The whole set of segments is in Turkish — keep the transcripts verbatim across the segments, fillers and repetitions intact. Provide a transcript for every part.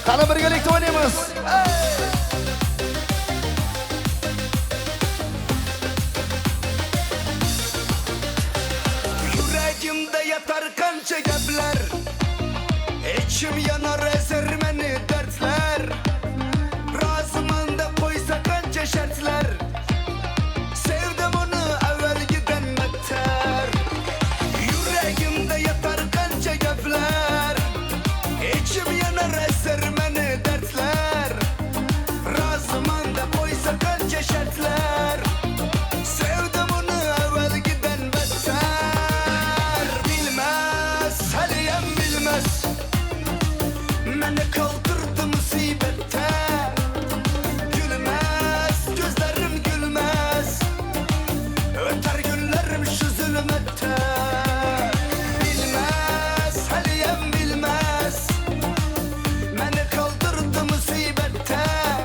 Qani birgalikda o'ynaymiz. Yuragimda yatar qancha gaplar, ichim yanar ezer meni dardlar. Roziman deb qo'ysa qancha shartlar, sevdim uni avvalgidan battar. Yuragimda yatar qancha gaplar, ichim yanar ezer meni dardlar. Roziman deb qo'ysa qancha shartlar, sevdim uni avvalgidan battar. Bilmez, haliyam bilmez, meni kaldırdı musibette. Gülmez, gözlerim gülmez, öter günlerim şu zulmette. Bilmez, haliyam bilmez, meni kaldırdı musibette.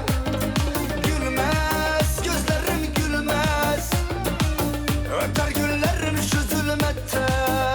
Gülmez, gözlerim gülmez, öter günlerim şu zulmette.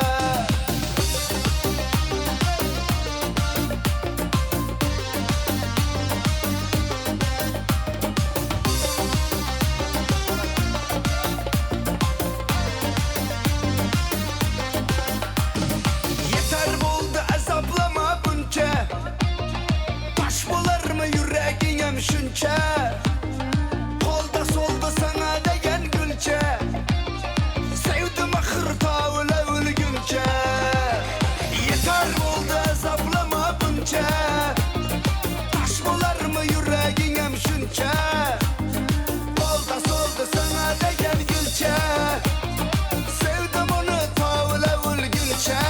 Yeter bo'ldi azoblama buncha, tosh bo'larmi yuraging shuncha. Qo'lda solda sana degan gulcha, sevdim axir tovla o'lguncha. Yeter bo'ldi azoblama buncha, tosh bo'larmi yuraging shuncha. Qo'lda solda sana degan gulcha, sevdim uni tovla o'lguncha.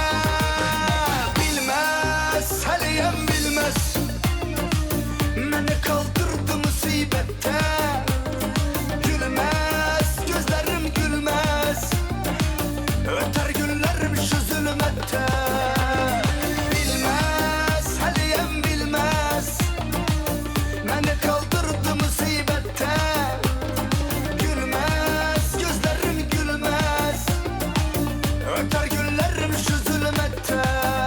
Bilmez, haliyam bilmez, meni kaldırdı musibette. Gülmez, gözlerim gülmez, öter günlerim şu zulmette. Bilmez, haliyam bilmez, meni kaldırdı musibette. Gülmez, gözlerim gülmez, öter günlerim şu zulmette.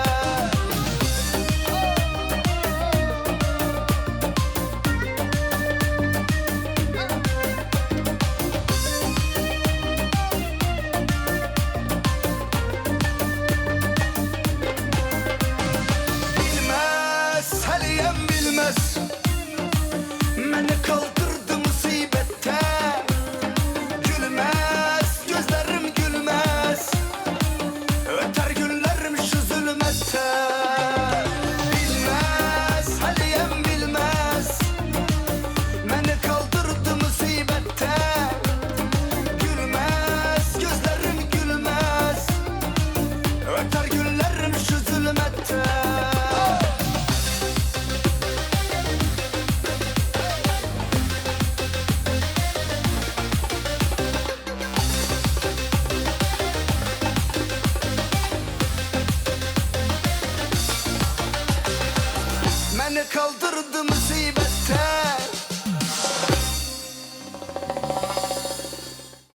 Bilmez, haliyam bilmez, meni kaldırdı musibette. Gülmez, gözlerim gülmez, öter günlerim şu zulmette. Bilmez, haliyam bilmez, meni kaldırdı musibette. Gülmez, gözlerim gülmez, öter günlerim şu zulmette. Meni kaldı